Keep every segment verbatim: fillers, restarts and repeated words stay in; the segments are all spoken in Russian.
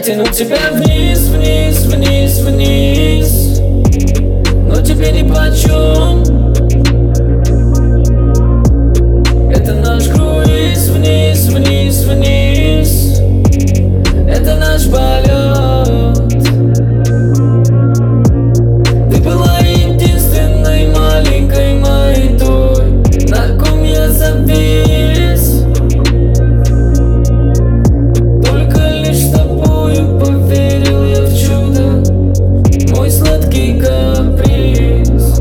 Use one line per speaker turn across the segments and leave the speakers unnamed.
тяну тебя вниз, вниз, вниз, вниз, но тебе нипочем. Это наш круиз вниз, вниз, вниз, это наш полет. Ты была единственной маленькой моей той, на ком я завис. Только лишь с тобою поверил я в чудо, мой сладкий каприз.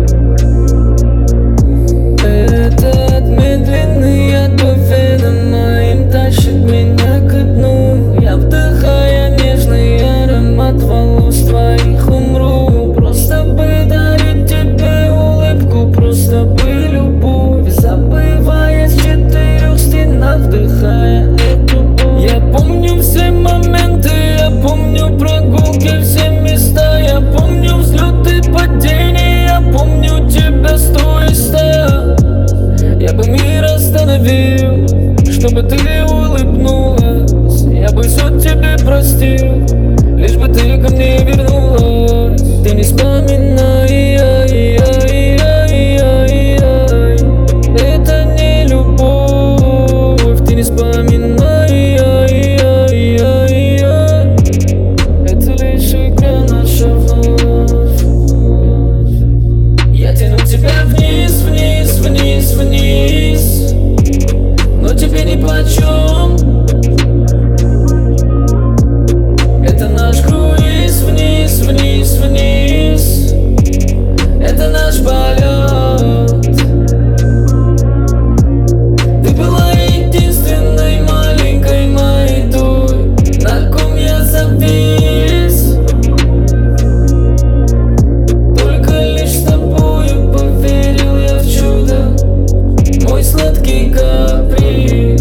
Этот медленный отбой веном моим тащит меня ко дну. Я, вдыхая нежный аромат волос твоих, умру. Просто бы дарить тебе улыбку, просто бы любовь, забывая с четырех стенах, вдыхая эту боль. Я помню все моменты, я помню прогулки, все места, я помню взлеты, падения, я помню тебя стоя стоя. Я бы мир остановил, чтобы ты улыбнулась. Я бы все тебе простил, лишь бы ты ко мне вернулась. Ты не вспоминай, это не любовь. Ты не вспоминай, это лишь игра наша вновь. Я тяну тебя вниз, вниз, вниз, вниз, но тебе нипочем. Это наш круиз вниз, вниз, вниз, это наш полет. Ты была единственной маленькой моей той, на ком я завис. Только лишь с тобою поверил я в чудо, мой сладкий каприз.